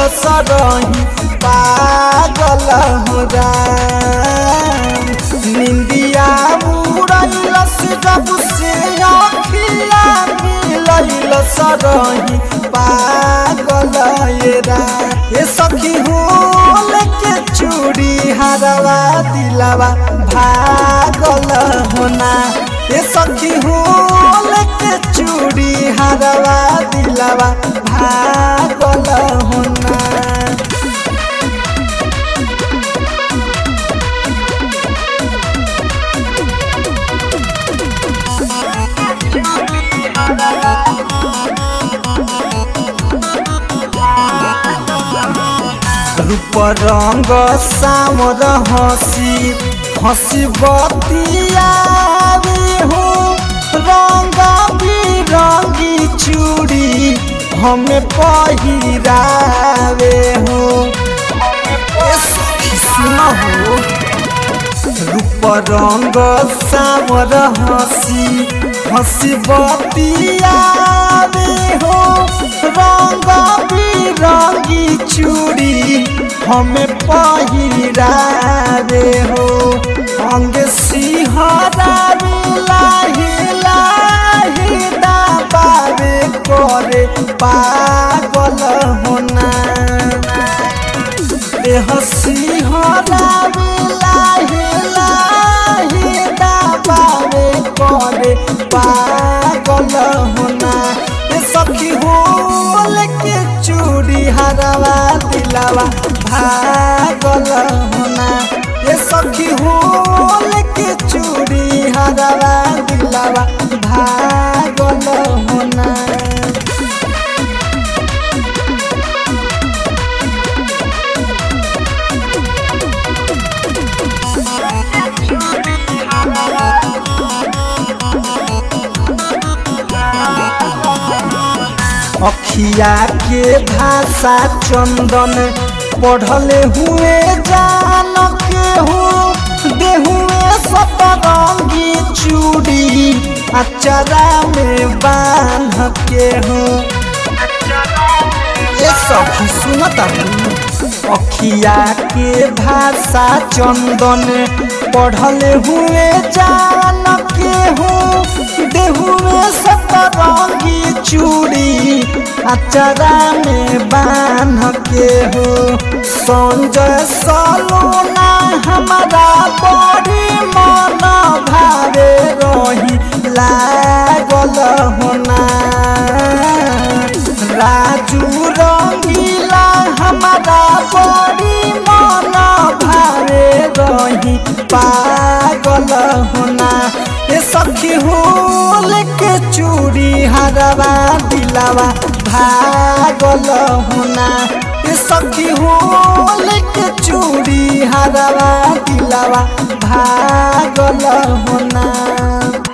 सरही पागल हो राम। निंदिया उड़ैलस जब से अखिया मिलैल सरही पागल ये राम। ये सखी होल के चूड़ी हरवा दिलवा भागल होना। ये सखी होल के चूड़ी हरवा दिलवा भागल होना। रूप रंग सामर हसी हसी बतियावे हो। रंग बिरंगी चूड़ी हमें पहिरावे हो। सुना हो रूप रंग सामर हसी हसी बतियावे हो। रंग बिरंगी चूड़ी हमें पहिरावे हो। अंग सिहरावे लाही लाही दाबावे करे पागल होना। देह सिहरावे लाही लाही दाबावे करे पागल होना। ये सखी होल के चूड़ी हरवा दिलवा भागल होना। ये सखी होल के चूड़ी हरवा दिलवा भागल होना। अखिया के भाषा चंदन पढ़ले हुए जान के हो। देहुए सतरंगी चूड़ी अचरा में बांध के हो। ये सखी सुनता अखिया के भाषा चंदन पढ़ले हुए जान के हो। देहुए सतरंगी चूड़ी अचरा में बांध के हो। संजय सलोना हमारा बड़ी मन भावे रही लागल होना। राजू रंगीला हमारा बड़ी मन भावे रही पागल होना। ये सखी होल के चूड़ी हरवा दिलवा भागल होना। ये सखी होल के चूड़ी हरवा दिलवा भागल होना।